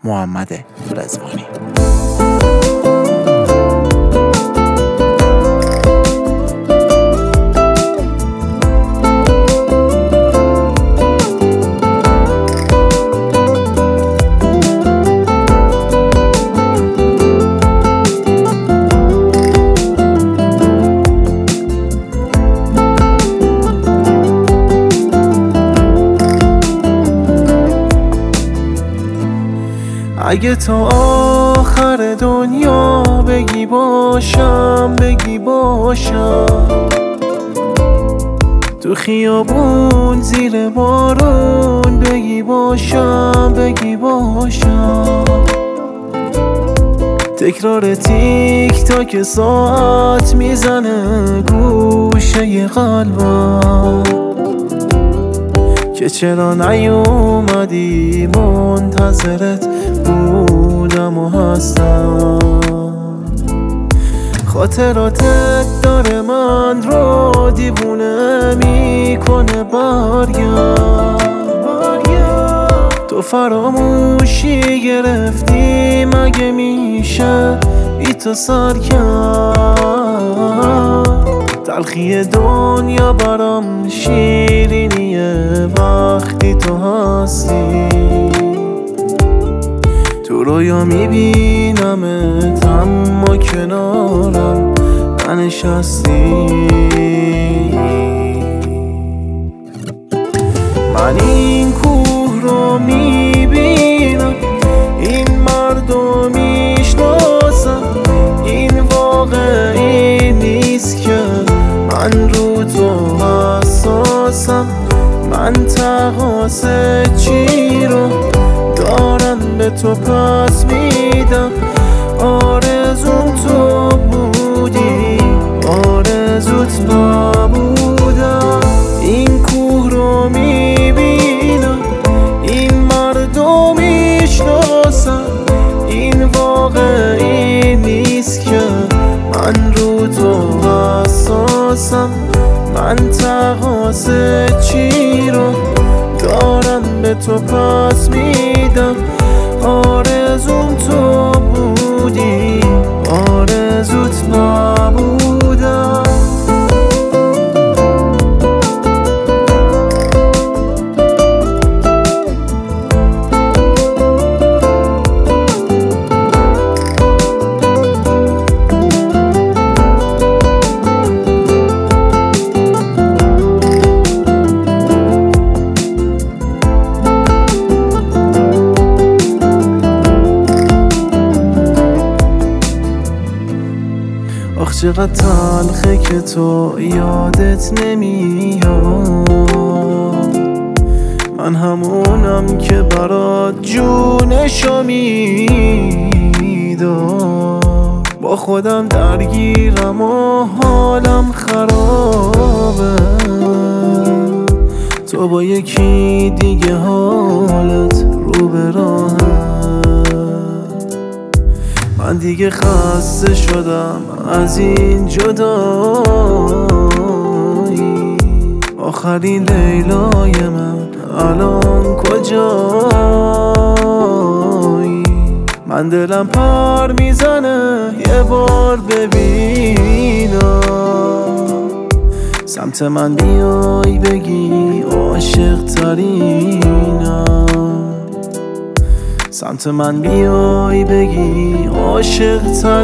محمد رضوانی. اگه تا آخر دنیا بگی باشم تو خیابون زیر بارون بگی باشم تکرار تیک تاک ساعت میزنه گوشه قلبم که چرا نیومدی، منتظرت بودم و هستم. خاطراتت داره من رو دیوونه میکنه، برگرد تو فراموشی گرفتی، مگه میشه بی تو سر کرد؟ تلخی دنیا برام شیرینیه وقتی تو هستی، تو رویا میبینمت اما کنارم ننشستی. من این کوه رو میبینم، این مردم میشناسم، این واقعی نیست که من رو تو حساسم. من تقاص چی رو دارم به تو پس میدم، آرزوم تو بودی آرزوت نبودم. این کوه رو میبینم، این مردم میشناسم، این واقعی نیست که من رو تو حساسم. من تقاص چی رو دارم به تو پس میدم، آرزوم تو بودی آرزوت نبودم. آخ چقدر تلخه که تو یادت نمیاد، من همونم که برات جونشو میدم. با خودم درگیرم و حالم خرابه، تو با یکی دیگه حالت رو به راهه. من دیگه خسته شدم از این جدایی، آخرین لیلای من الان کجایی؟ من دلم پر میزنه یه بار ببینم، سمت من بیای بگی عاشق ترینم، سمت من بیای بگی عاشق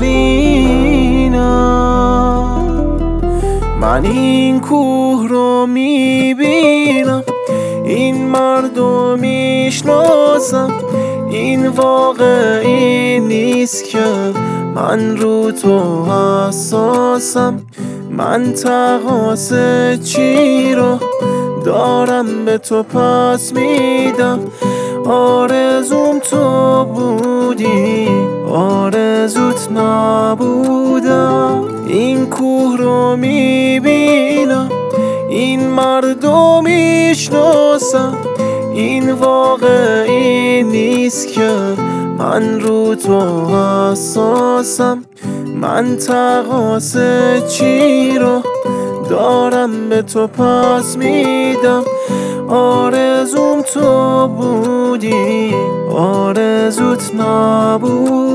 ترینم. من این کوه رو میبینم، این مردم میشناسم، این واقعی نیست که من رو تو حساسم. من تقاص چی رو دارم به تو پس میدم، آرزوم تو بودی آرزوت نبودم. این کوه رو میبینم، این مردم میشناسم، این واقعی نیست که من رو تو حساسم. من تقاص چی رو دارم به تو پس میدم، آرزوم تو بودی آرزوم آرزوت نابود